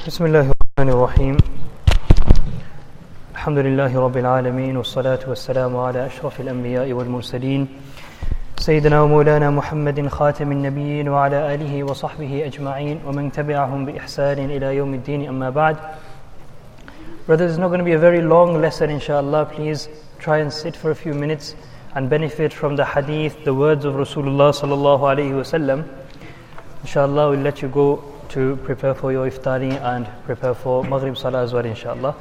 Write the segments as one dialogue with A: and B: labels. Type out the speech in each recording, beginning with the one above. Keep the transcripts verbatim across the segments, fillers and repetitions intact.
A: بسم الله الرحمن الرحيم الحمد لله رب العالمين والصلاة والسلام على أشرف الأنبياء والمرسلين سيدنا ومولانا محمد خاتم النبيين وعلى آله وصحبه أجمعين ومن تبعهم بإحسان إلى يوم الدين أما بعد. Brothers, it's not going to be a very long lesson inshallah. Please try and sit for a few minutes and benefit from the hadith, the words of Rasulullah sallallahu alayhi wa sallam. Inshallah, we'll let you go to prepare for your iftari and prepare for Maghrib Salah as well, inshallah.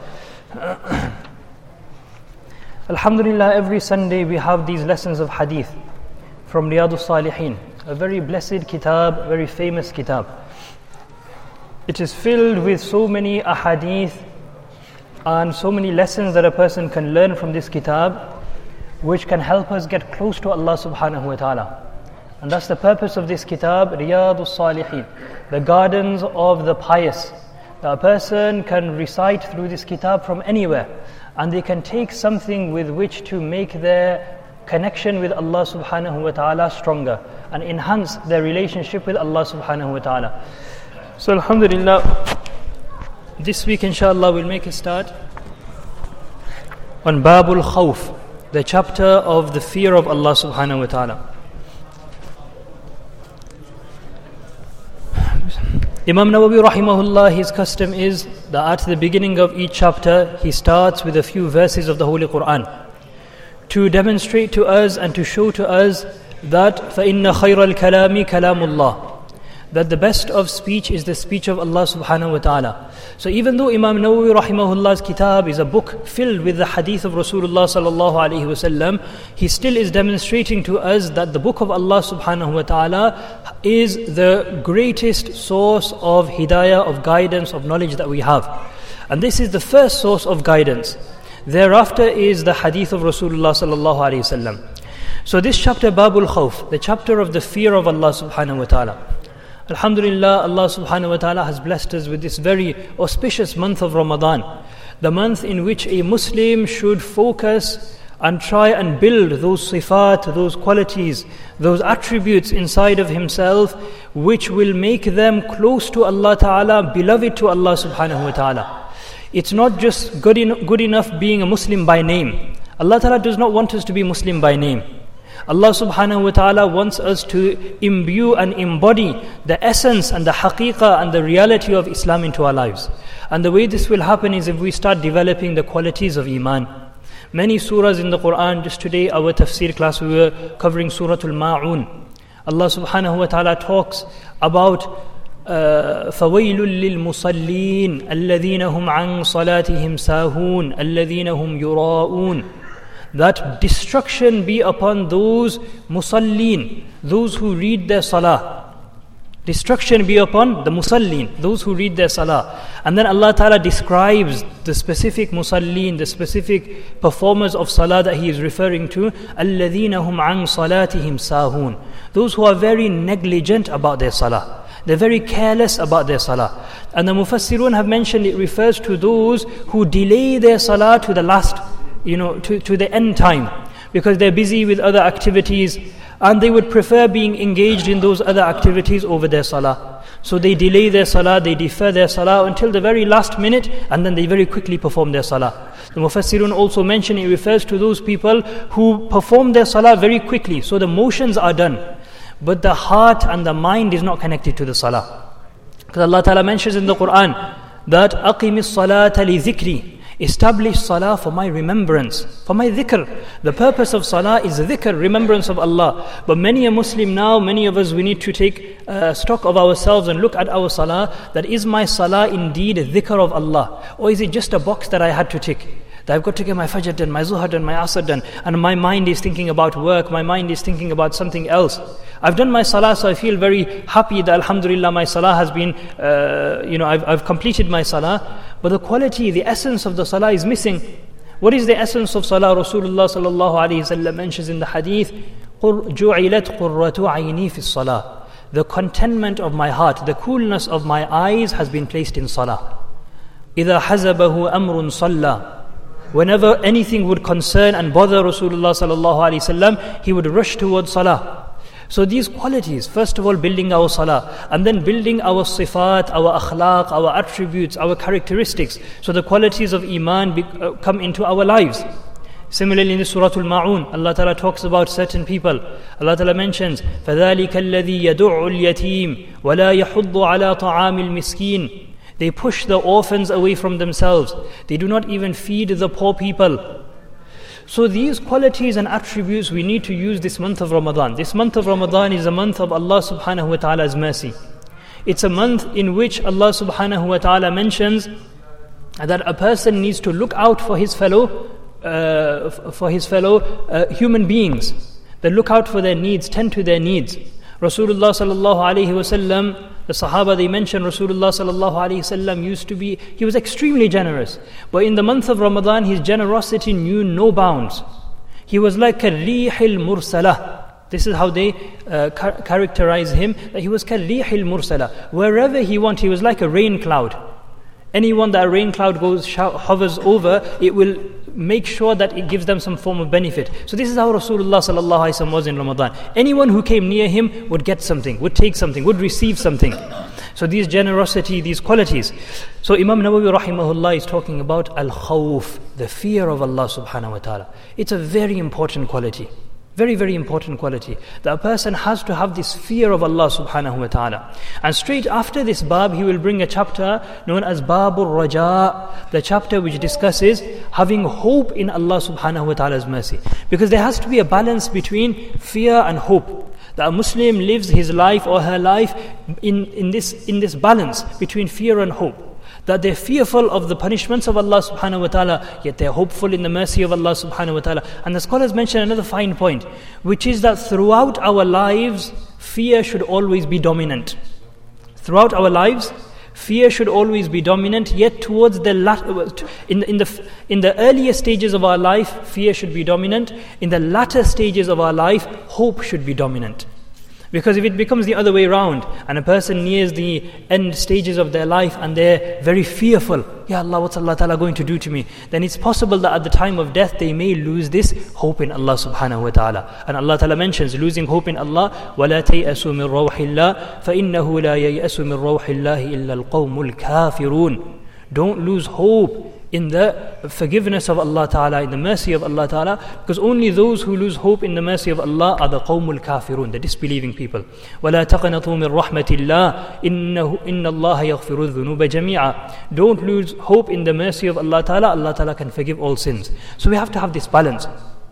A: Alhamdulillah, every Sunday we have these lessons of hadith from Riyadus Salihin, a very blessed kitab, very famous kitab. It is filled with so many ahadith and so many lessons that a person can learn from this kitab, which can help us get close to Allah subhanahu wa ta'ala. And that's the purpose of this kitab, Riyadus Salihin, the gardens of the pious. A person can recite through this kitab from anywhere, and they can take something with which to make their connection with Allah subhanahu wa ta'ala stronger and enhance their relationship with Allah subhanahu wa ta'ala. So alhamdulillah, this week inshallah we'll make a start on Babul Khawf, the chapter of the fear of Allah subhanahu wa ta'ala. Imam Nawawi rahimahullah, his custom is that at the beginning of each chapter he starts with a few verses of the Holy Quran to demonstrate to us and to show to us that فَإِنَّ خَيْرَ الْكَلَامِ كَلَامُ اللَّهِ, that the best of speech is the speech of Allah subhanahu wa ta'ala. So even though Imam Nawawi rahimahullah's kitab is a book filled with the hadith of Rasulullah sallallahu alayhi wa sallam, he still is demonstrating to us that the book of Allah subhanahu wa ta'ala is the greatest source of hidayah, of guidance, of knowledge that we have. And this is the first source of guidance. Thereafter is the hadith of Rasulullah sallallahu alayhi wa sallam. So this chapter, Babul Khawf, the chapter of the fear of Allah subhanahu wa ta'ala. Alhamdulillah, Allah subhanahu wa ta'ala has blessed us with this very auspicious month of Ramadan, the month in which a Muslim should focus and try and build those sifat, those qualities, those attributes inside of himself which will make them close to Allah ta'ala, beloved to Allah subhanahu wa ta'ala. It's not just good, in, good enough being a Muslim by name. Allah ta'ala does not want us to be Muslim by name. Allah subhanahu wa ta'ala wants us to imbue and embody the essence and the haqiqah and the reality of Islam into our lives. And the way this will happen is if we start developing the qualities of Iman. Many surahs in the Quran, just today our tafsir class we were covering Surah Al-Ma'un. Allah subhanahu wa ta'ala talks about فَوَيْلٌ لِلْمُصَلِّينَ الَّذِينَ هُمْ عَنْ صَلَاتِهِمْ سَاهُونَ الَّذِينَ هُمْ يُرَاءُونَ, that destruction be upon those musallin, those who read their salah. Destruction be upon the musallin, those who read their salah. And then Allah Ta'ala describes the specific musallin, the specific performers of salah that He is referring to. الَّذِينَ هُمْ عَنْ صَلَاتِهِمْ سَاهُونَ, those who are very negligent about their salah. They're very careless about their salah. And the Mufassirun have mentioned it refers to those who delay their salah to the last, you know, to, to the end time, because they're busy with other activities and they would prefer being engaged in those other activities over their salah. So they delay their salah, they defer their salah until the very last minute, and then they very quickly perform their salah. The Mufassirun also mention it refers to those people who perform their salah very quickly, so the motions are done, but the heart and the mind is not connected to the salah. Because Allah Ta'ala mentions in the Quran that أَقِمِ الصَّلَاةَ لِذِكْرِ, establish salah for my remembrance, for my dhikr. The purpose of salah is dhikr, remembrance of Allah. But many a Muslim now, many of us, we need to take uh, stock of ourselves and look at our salah, that is my salah indeed a dhikr of Allah, or is it just a box that I had to tick? That I've got to get my fajr done, my zuhar done, my asr done, and my mind is thinking about work, my mind is thinking about something else. I've done my salah, so I feel very happy that alhamdulillah my salah has been, uh, you know, I've, I've completed my salah. But the quality, the essence of the salah is missing. What is the essence of salah? Rasulullah sallallahu alayhi wa sallam mentions in the hadith, جُعِلَتْ قُرَّةُ عَيْنِي فِي الصَّلَاةِ, the contentment of my heart, the coolness of my eyes has been placed in salah. إِذَا حَزَبَهُ أَمْرٌ صَلَّى, whenever anything would concern and bother Rasulullah sallallahu alaihi wasallam, he would rush towards salah. So these qualities, first of all building our salah, and then building our sifat, our akhlaq, our attributes, our characteristics. So the qualities of iman be, uh, come into our lives. Similarly in the Surah Al-Ma'un, Allah Ta'ala talks about certain people. Allah Ta'ala mentions, فَذَلِكَ الَّذِي يَدُعُّ الْيَتِيمِ وَلَا يَحُضُّ عَلَى طَعَامِ الْمِسْكِينِ. They push the orphans away from themselves. They do not even feed the poor people. So these qualities and attributes we need to use this month of Ramadan. This month of Ramadan is a month of Allah subhanahu wa ta'ala's mercy. It's a month in which Allah subhanahu wa ta'ala mentions that a person needs to look out for his fellow uh, for his fellow uh, human beings. They look out for their needs, tend to their needs. Rasulullah sallallahu alayhi wa sallam, the Sahaba, they mentioned Rasulullah sallallahu alayhi wa sallam used to be, he was extremely generous. But in the month of Ramadan, his generosity knew no bounds. He was like a rihil mursalah. This is how they uh, char- characterize him, that he was ka rihil mursalah. Wherever he went, he was like a rain cloud. Anyone that a rain cloud goes hovers over, it will make sure that it gives them some form of benefit. So this is how Rasulullah sallallahu alaihi wasallam was in Ramadan. Anyone who came near him would get something, would take something, would receive something. So these generosity, these qualities. So Imam Nawawi rahimahullah is talking about al-khawf, the fear of Allah subhanahu wa ta'ala. It's a very important quality. Very, very important quality. That a person has to have this fear of Allah subhanahu wa ta'ala. And straight after this bab, he will bring a chapter known as Babur Raja, the chapter which discusses having hope in Allah subhanahu wa ta'ala's mercy. Because there has to be a balance between fear and hope. That a Muslim lives his life or her life in, in, this, in this balance between fear and hope. That they're fearful of the punishments of Allah subhanahu wa ta'ala, yet they're hopeful in the mercy of Allah subhanahu wa ta'ala. And the scholars mention another fine point, which is that throughout our lives, fear should always be dominant. Throughout our lives, fear should always be dominant, yet towards the latter, in, in, the, in the earlier stages of our life, fear should be dominant. In the latter stages of our life, hope should be dominant. Because if it becomes the other way around, and a person nears the end stages of their life and they're very fearful, Ya Allah, what's Allah Ta'ala going to do to me? Then it's possible that at the time of death they may lose this hope in Allah Subhanahu wa Ta'ala. And Allah Ta'ala mentions losing hope in Allah, وَلَا تَيْأَسُوا مِنْ رَوْحِ اللَّهِ فَإِنَّهُ لَا يَيْأَسُ مِنْ رَوْحِ اللَّهِ إِلَّا الْقَوْمُ الْكَافِرُونَ. Don't lose hope in the forgiveness of Allah Ta'ala, in the mercy of Allah Ta'ala, because only those who lose hope in the mercy of Allah are the qawmul kafirun, the disbelieving people. وَلَا تَقْنَطُوا مِنْ رَحْمَةِ اللَّهِ إِنَّهُ إِنَّ اللَّهَ يَغْفِرُ الذُّنُوبَ جَمِيعًا. Don't lose hope in the mercy of Allah Ta'ala. Allah Ta'ala can forgive all sins. So we have to have this balance.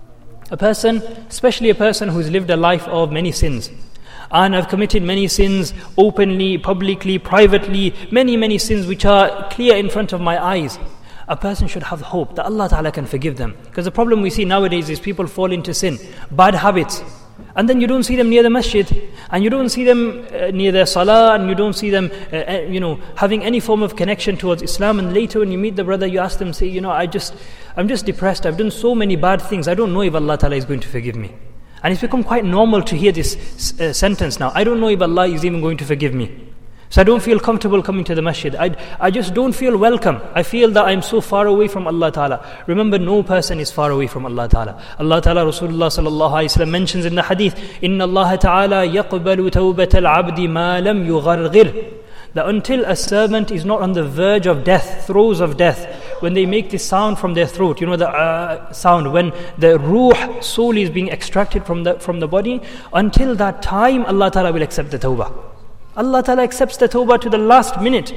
A: A person, especially a person who's lived a life of many sins, and I've committed many sins openly, publicly, privately, many, many sins which are clear in front of my eyes. A person should have hope that Allah Ta'ala can forgive them. Because the problem we see nowadays is people fall into sin, bad habits, and then you don't see them near the masjid, and you don't see them uh, near their salah, and you don't see them uh, uh, you know, having any form of connection towards Islam. And later when you meet the brother, you ask them, say, you know, I just, I'm just depressed, I've done so many bad things, I don't know if Allah Ta'ala is going to forgive me. And it's become quite normal to hear this uh, sentence now. I don't know if Allah is even going to forgive me. So I don't feel comfortable coming to the masjid. I, I just don't feel welcome. I feel that I'm so far away from Allah Ta'ala. Remember, no person is far away from Allah Ta'ala. Allah Ta'ala, Rasulullah sallallahu alayhi wa sallam mentions in the hadith, إِنَّ اللَّهَ تَعَالَى يَقْبَلُ تَوْبَةَ الْعَبْدِ مَا لَمْ يُغَرْغِرْ. That until a servant is not on the verge of death, throes of death, when they make this sound from their throat, you know the uh, sound, when the ruh, soul is being extracted from the, from the body, until that time Allah Ta'ala will accept the tawbah. Allah Ta'ala accepts the tawbah to the last minute.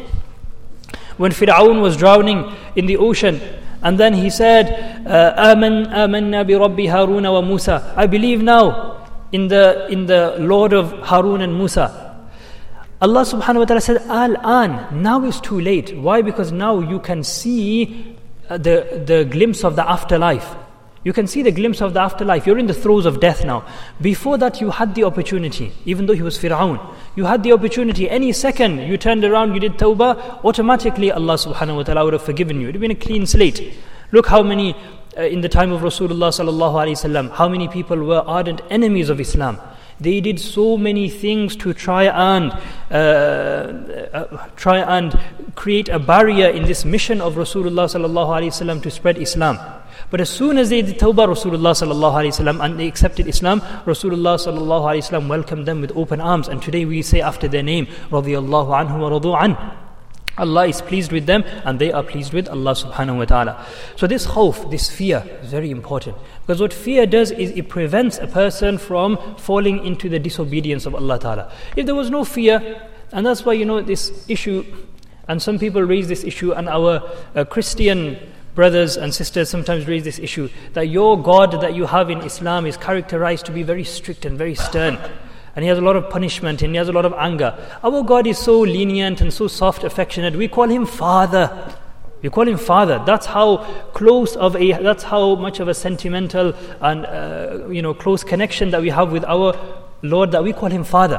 A: When Fir'aun was drowning in the ocean, and then he said, Aman, Amanna bi Rabbi Harun wa Musa. I believe now in the in the Lord of Harun and Musa. Allah subhanahu wa ta'ala said, Al-an, now is too late. Why? Because now you can see the, the glimpse of the afterlife. You can see the glimpse of the afterlife. You're in the throes of death now. Before that, you had the opportunity, even though he was Fir'aun. You had the opportunity. Any second, you turned around, you did tawbah, automatically Allah subhanahu wa ta'ala would have forgiven you. It would have been a clean slate. Look how many, uh, in the time of Rasulullah sallallahu alayhi wasallam, how many people were ardent enemies of Islam. They did so many things to try and uh, uh, try and create a barrier in this mission of Rasulullah sallallahu alaihi wasallam to spread Islam. But as soon as they did tawbah, Rasulullah sallallahu alaihi wasallam, and they accepted Islam, Rasulullah sallallahu alaihi wasallam welcomed them with open arms. And today we say after their name, radiyallahu anhu wa radu an. Allah is pleased with them and they are pleased with Allah subhanahu wa ta'ala. So this khawf, this fear is very important. Because what fear does is it prevents a person from falling into the disobedience of Allah ta'ala. If there was no fear, and that's why you know this issue, and some people raise this issue, and our uh, Christian brothers and sisters sometimes raise this issue, that your God that you have in Islam is characterized to be very strict and very stern. And he has a lot of punishment and he has a lot of anger. Our God is so lenient and so soft, affectionate. We call him Father. We call him Father. That's how close of a, that's how much of a sentimental and uh, you know close connection that we have with our Lord, that we call him Father.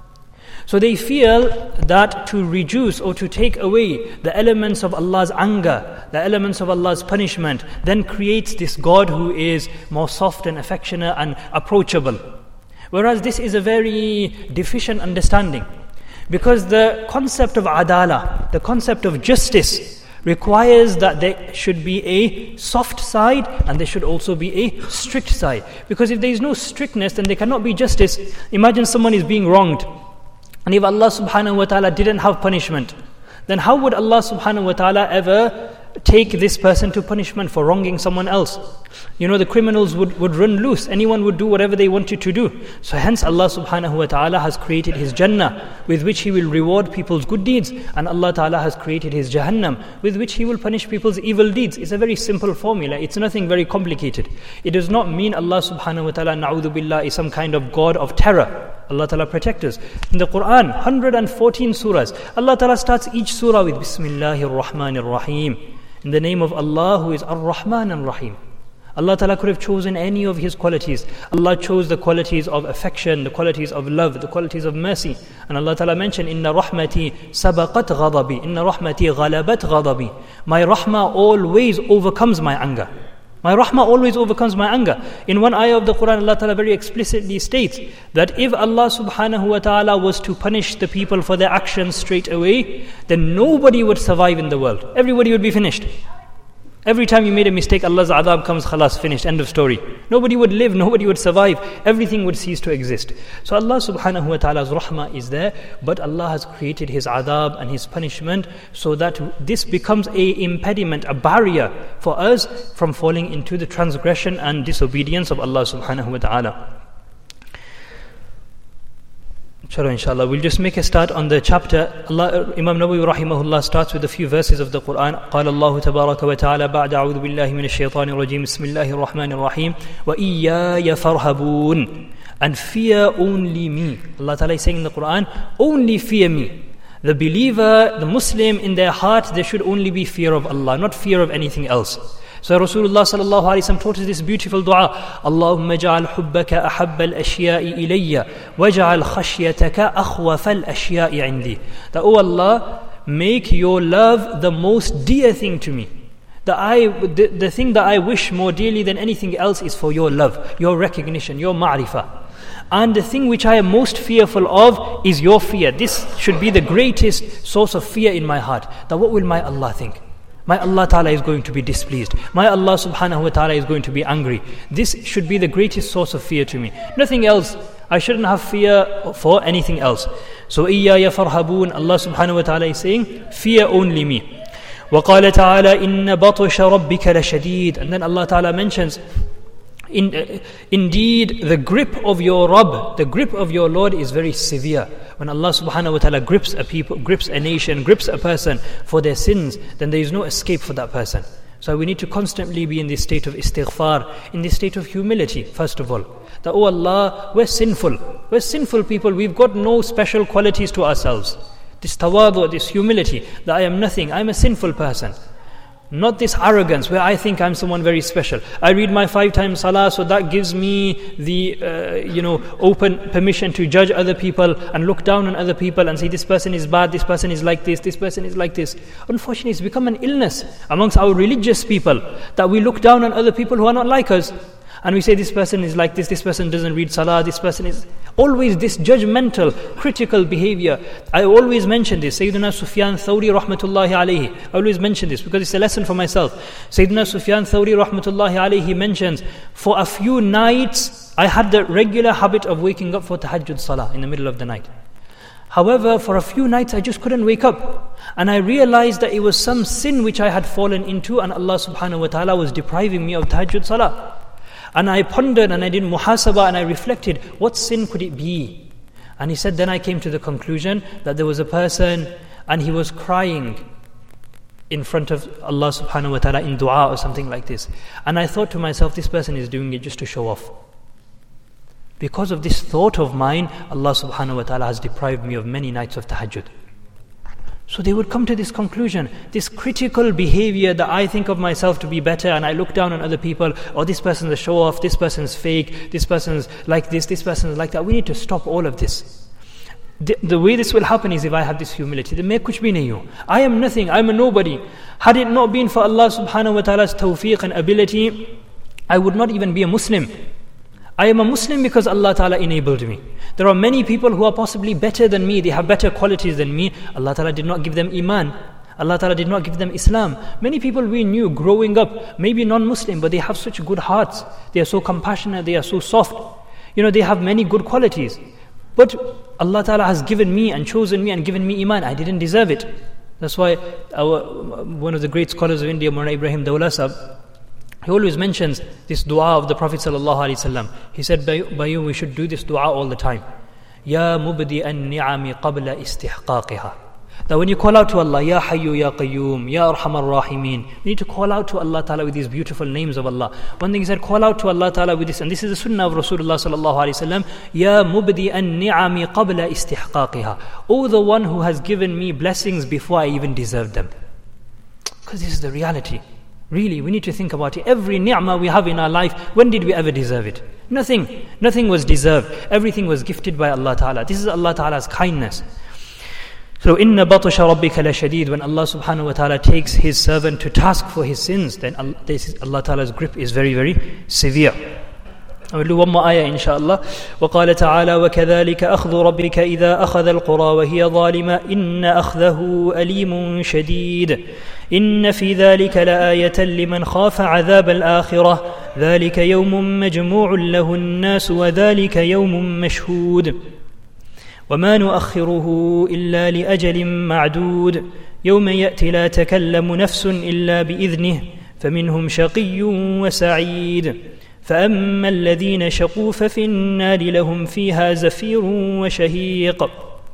A: So they feel that to reduce or to take away the elements of Allah's anger, the elements of Allah's punishment, then creates this God who is more soft and affectionate and approachable. Whereas this is a very deficient understanding, because the concept of adala, the concept of justice, requires that there should be a soft side and there should also be a strict side. Because if there is no strictness, then there cannot be justice. Imagine someone is being wronged, and if Allah subhanahu wa ta'ala didn't have punishment, then how would Allah subhanahu wa ta'ala ever take this person to punishment for wronging someone else? You know, the criminals would, would run loose. Anyone would do whatever they wanted to do. So hence Allah subhanahu wa ta'ala has created his Jannah, with which he will reward people's good deeds. And Allah ta'ala has created his Jahannam, with which he will punish people's evil deeds. It's a very simple formula. It's nothing very complicated. It does not mean Allah subhanahu wa ta'ala, na'udhu billah, is some kind of God of terror. Allah ta'ala protect us. In the Quran, one hundred fourteen surahs, Allah ta'ala starts each surah with Bismillahir Rahmanir Rahim. In the name of Allah who is Ar-Rahman Ar-Rahim. Allah Ta'ala could have chosen any of his qualities. Allah chose the qualities of affection, the qualities of love, the qualities of mercy. And Allah Ta'ala mentioned, Inna rahmati sabaqat ghadabi, Inna rahmati ghalabat ghadabi. My rahmah always overcomes my anger. My rahmah always overcomes my anger. In one ayah of the Quran, Allah Ta'ala very explicitly states that if Allah subhanahu wa ta'ala was to punish the people for their actions straight away, then nobody would survive in the world. Everybody would be finished. Every time you made a mistake, Allah's adab comes, khalas, finished, end of story. Nobody would live, nobody would survive. Everything would cease to exist. So Allah subhanahu wa ta'ala's rahmah is there, but Allah has created his adab and his punishment so that this becomes a impediment, a barrier for us from falling into the transgression and disobedience of Allah subhanahu wa ta'ala. Inshallah, we'll just make a start on the chapter. Allah, Imam Nawawi rahimahullah starts with a few verses of the Quran. قال الله تبارك وتعالى بعد أعوذ بالله من الشيطان الرجيم بسم الله الرحمن الرحيم وإياي فارهبون. And fear only me. Allah Ta'ala is saying in the Quran, only fear me. The believer, the Muslim, in their heart, there should only be fear of Allah, not fear of anything else. So Rasulullah sallallahu alaihi wasallam taught us this beautiful dua. Allahumma ja'al hubbaka ahabba al-ashya'i ilayya waj'al khashyataka akhwafa al-ashya'i 'indi. That, oh Allah, make your love the most dear thing to me. The, I, the, the thing that I wish more dearly than anything else is for your love, your recognition, your ma'rifah. And the thing which I am most fearful of is your fear. This should be the greatest source of fear in my heart. That what will my Allah think? My Allah Ta'ala is going to be displeased. My Allah Subhanahu wa Ta'ala is going to be angry. This should be the greatest source of fear to me. Nothing else. I shouldn't have fear for anything else. So, إِيَّايَ فَارْهَبُونَ. Allah Subhanahu wa Ta'ala is saying, fear only me. وَقَالَ تَعَالَى إِنَّ بَطْشَ رَبِّكَ لَشَدِيدٌ. And then Allah Ta'ala mentions, In, uh, indeed, the grip of your Rabb, the grip of your Lord is very severe. When Allah subhanahu wa ta'ala grips a people, grips a nation, grips a person for their sins, then there is no escape for that person. So we need to constantly be in this state of istighfar, in this state of humility, first of all. That, oh Allah, we're sinful. We're sinful people. We've got no special qualities to ourselves. This tawadu, this humility, that I am nothing. I'm a sinful person. Not this arrogance where I think I'm someone very special. I read my five times salah, so that gives me the, uh, you know, open permission to judge other people and look down on other people and say this person is bad, this person is like this, this person is like this. Unfortunately, it's become an illness amongst our religious people that we look down on other people who are not like us. And we say this person is like this, this person doesn't read salah, this person is... Always this judgmental, critical behavior. I always mention this. Sayyidina Sufyan Thawri rahmatullahi alayhi. I always mention this because it's a lesson for myself. Sayyidina Sufyan Thawri rahmatullahi alayhi mentions, for a few nights, I had the regular habit of waking up for tahajjud salah in the middle of the night. However, for a few nights I just couldn't wake up. And I realized that it was some sin which I had fallen into, and Allah subhanahu wa ta'ala was depriving me of tahajjud salah. And I pondered and I did muhasabah and I reflected, what sin could it be? And he said, then I came to the conclusion that there was a person and he was crying in front of Allah subhanahu wa ta'ala in dua or something like this. And I thought to myself, this person is doing it just to show off. Because of this thought of mine, Allah subhanahu wa ta'ala has deprived me of many nights of tahajjud. So they would come to this conclusion, this critical behavior that I think of myself to be better and I look down on other people, or this person's a show-off, this person's fake, this person's like this, this person's like that. We need to stop all of this. The, the way this will happen is if I have this humility. Main kuch bhi nahi hu. I am nothing, I am a nobody. Had it not been for Allah subhanahu wa ta'ala's tawfiq and ability, I would not even be a Muslim. I am a Muslim because Allah Ta'ala enabled me. There are many people who are possibly better than me, they have better qualities than me. Allah Ta'ala did not give them Iman. Allah Ta'ala did not give them Islam. Many people we knew growing up, maybe non-Muslim, but they have such good hearts. They are so compassionate, they are so soft. You know, they have many good qualities. But Allah Ta'ala has given me and chosen me and given me Iman. I didn't deserve it. That's why our, one of the great scholars of India, Maulana Ibrahim Dawla Sahab, he always mentions this dua of the Prophet sallallahu alaihi wasallam. He said, by you we should do this dua all the time. Ya mubdi an-ni'ami qabla istihqaqiha. That when you call out to Allah, Ya Hayyu Ya Qayyum, Ya Arhamar Rahimin, we need to call out to Allah Ta'ala with these beautiful names of Allah. One thing he said, call out to Allah Ta'ala with this, and this is the sunnah of Rasulullah sallallahu alaihi wasallam. Ya mubdi an-ni'ami qabla istihqaqiha. Oh, the one who has given me blessings before I even deserved them. Because this is the reality. Really, we need to think about it. Every ni'mah we have in our life, when did we ever deserve it? Nothing. Nothing was deserved. Everything was gifted by Allah Ta'ala. This is Allah Ta'ala's kindness. So, inna batasha rabbika la shadid. When Allah subhanahu wa ta'ala takes His servant to task for his sins, then Allah, this, Allah Ta'ala's grip is very, very severe. I will do one more ayah inshaAllah. وَقَالَ تَعَالَى وَكَذَلِكَ أَخْذُ رَبِّكَ إِذَا أَخَذَ الْقُرَى وَهِيَ ظَالِمَةٌ إِنَّ أَخْذَهُ أَلِيمٌ شَدِيدٌ إِنَّ فِي ذَلِكَ لَآيَةً لِمَنْ خَافَ عَذَابَ الْآخِرَةِ ذَلِكَ يَوْمٌ مَجْمُوعٌ لَهُ النَّاسُ وَذَلِكَ يَوْمٌ مَشْهُودٌ وَمَا نُؤَخِّرُهُ إِلَّا لِأَجَلٍ مَعْدُودٍ يَوْمَ يَأْتِ لَا تَكَلَّمُ نَفْسٌ إِلَّا بِإِذْنِهِ فَمِنْهُمْ شَقِيٌّ وَسَعِيدٌ فأما الذين شقوا ففي النار لهم فيها زفير وشهيق.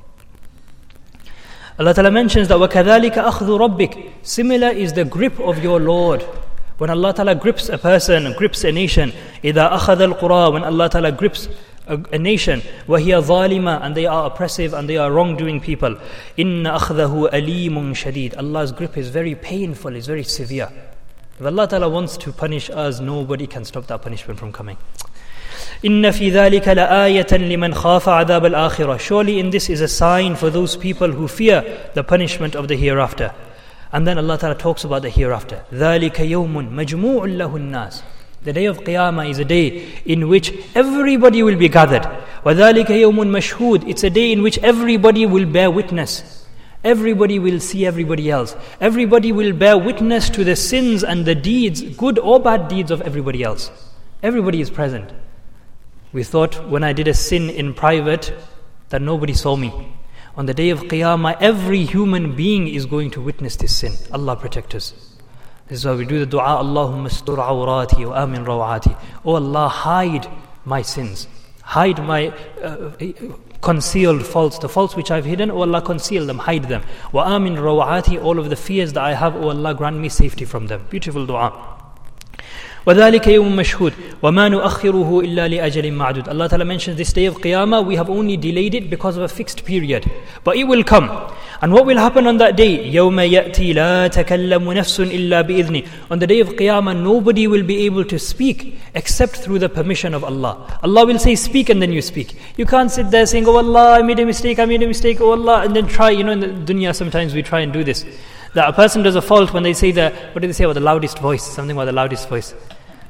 A: Allah Ta'ala mentions that وَكَذَلِكَ أَخْذُ رَبِّكَ. Similar is the grip of your Lord. When Allah Ta'ala grips a person, grips a nation, إِذَا أَخَذَ الْقُرَى. When Allah Ta'ala grips a, a nation, وَهِيَ ظَالِمَةٌ. And they are oppressive and they are wrongdoing people. إِنَّ أَخْذَهُ أَلِيمٌ شَدِيدٌ. Allah's grip is very painful, is very severe. If Allah Ta'ala wants to punish us, nobody can stop that punishment from coming. إِنَّ فِي ذَلِكَ لَآيَةً لِمَنْ خَافَ عَذَابَ الْآخِرَةِ. Surely in this is a sign for those people who fear the punishment of the hereafter. And then Allah Ta'ala talks about the hereafter. ذَلِكَ يَوْمٌ مَجْمُوعٌ لَهُ النَّاسِ. The day of Qiyamah is a day in which everybody will be gathered. وَذَلِكَ يَوْمٌ مَشْهُودٌ. It's a day in which everybody will bear witness. Everybody will see everybody else. Everybody will bear witness to the sins and the deeds, good or bad deeds of everybody else. Everybody is present. We thought when I did a sin in private that nobody saw me. On the day of Qiyamah, every human being is going to witness this sin. Allah protect us. This is why we do the dua, Allahumma astur awrati wa amin rawati. Oh Allah, hide my sins. Hide my uh, concealed faults, the faults which I've hidden, oh Allah, conceal them, hide them. Wa amin rawati, all of the fears that I have, oh Allah, grant me safety from them. Beautiful dua. وَذَلِكَ يَوْمٌ مَشْهُودٌ وَمَا نُؤَخِّرُهُ إِلَّا لِأَجَلٍ مَعْدُودٍ. Allah Ta'ala mentions this day of Qiyamah, we have only delayed it because of a fixed period. But it will come. And what will happen on that day? يَوْمَ يَأْتِي لَا تَكَلَّمُ نَفْسٌ إِلَّا بِإِذْنِهِ. On the day of Qiyamah, nobody will be able to speak except through the permission of Allah. Allah will say, speak, and then you speak. You can't sit there saying, oh Allah, I made a mistake, I made a mistake, oh Allah, and then try. You know, in the dunya sometimes we try and do this. That a person does a fault when they say the, what do they say about the loudest voice? Something about the loudest voice.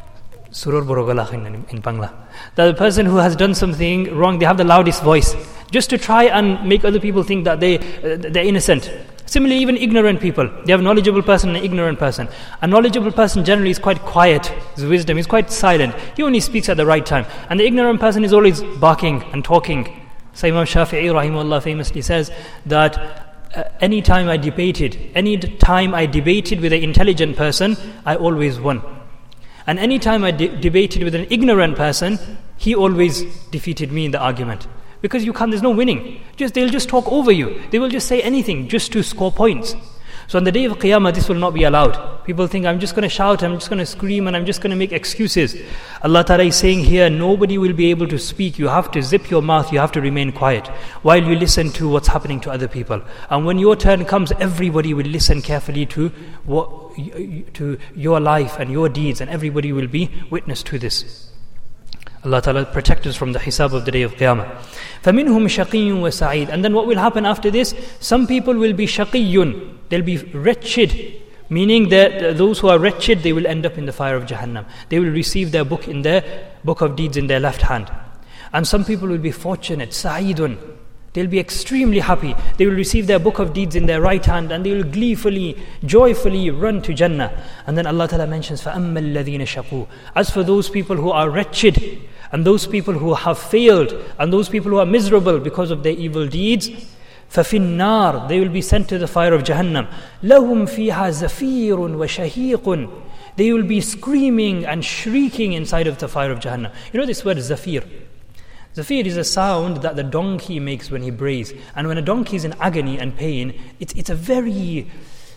A: Surur Borogala in Bangla. The person who has done something wrong, they have the loudest voice, just to try and make other people think that they, uh, they're innocent. Similarly, even ignorant people. They have a knowledgeable person and an ignorant person. A knowledgeable person generally is quite quiet. His wisdom is quite silent. He only speaks at the right time. And the ignorant person is always barking and talking. So Imam Shafi'i rahimahullah famously says that uh, any time I debated, any time I debated with an intelligent person, I always won. And any time I de- debated with an ignorant person, he always defeated me in the argument. Because you can't, there's no winning. Just they'll just talk over you. They will just say anything just to score points. So on the day of Qiyamah, this will not be allowed. People think, I'm just going to shout, I'm just going to scream, and I'm just going to make excuses. Allah Ta'ala is saying here, nobody will be able to speak. You have to zip your mouth, you have to remain quiet while you listen to what's happening to other people. And when your turn comes, everybody will listen carefully to what, to your life and your deeds, and everybody will be witness to this. Allah Ta'ala protect us from the hisab of the day of Qiyamah. فَمِنْهُمْ شَقِيٌّ وَسَعِيدٌ. And then what will happen after this? Some people will be shaqiyun. They'll be wretched. Meaning that those who are wretched, they will end up in the fire of Jahannam. They will receive their book in their book of deeds in their left hand. And some people will be fortunate. Sa'idun. They'll be extremely happy. They will receive their book of deeds in their right hand, and they will gleefully, joyfully run to Jannah. And then Allah Ta'ala mentions, فَأَمَّا الَّذِينَ شَقُوا. As for those people who are wretched, and those people who have failed, and those people who are miserable because of their evil deeds, فَفِي النَّارِ. They will be sent to the fire of Jahannam. لَهُمْ فِيهَا زَفِيرٌ وَشَهِيقٌ. They will be screaming and shrieking inside of the fire of Jahannam. You know this word zafir? Zafir is a sound that the donkey makes when he brays. And when a donkey is in agony and pain, it's it's a very,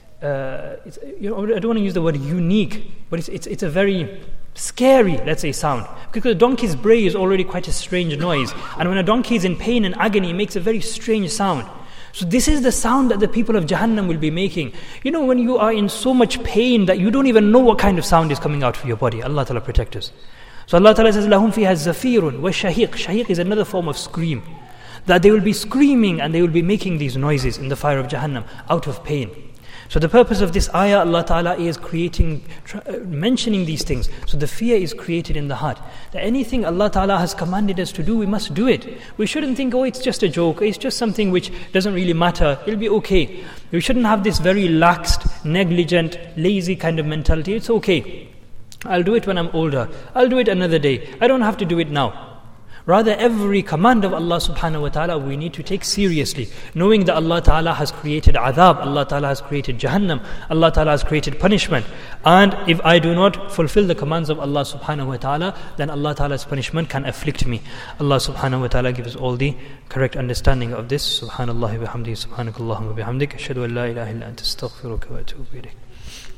A: uh, it's, you know, I don't want to use the word unique, but it's it's it's a very scary, let's say, sound. Because a donkey's bray is already quite a strange noise. And when a donkey is in pain and agony, it makes a very strange sound. So this is the sound that the people of Jahannam will be making. You know, when you are in so much pain that you don't even know what kind of sound is coming out of your body. Allah Ta'ala protect us. So Allah Ta'ala says, لَهُمْ فِيهَا زَفِيرٌ وَشَهِيقٌ. Shahiq is another form of scream. That they will be screaming and they will be making these noises in the fire of Jahannam out of pain. So the purpose of this ayah, Allah Ta'ala is creating, uh, mentioning these things. So the fear is created in the heart. That anything Allah Ta'ala has commanded us to do, we must do it. We shouldn't think, oh, it's just a joke. It's just something which doesn't really matter. It'll be okay. We shouldn't have this very laxed, negligent, lazy kind of mentality. It's okay. I'll do it when I'm older. I'll do it another day. I don't have to do it now. Rather, every command of Allah subhanahu wa ta'ala we need to take seriously, knowing that Allah ta'ala has created adhab, Allah ta'ala has created Jahannam, Allah ta'ala has created punishment. And if I do not fulfill the commands of Allah subhanahu wa ta'ala, then Allah ta'ala's punishment can afflict me. Allah subhanahu wa ta'ala gives us all the correct understanding of this. Subhanallah wa bihamdihi, subhanakallahumma wa bihamdik, ashhadu an la ilaha illa anta astaghfiruka wa atubu ilayk.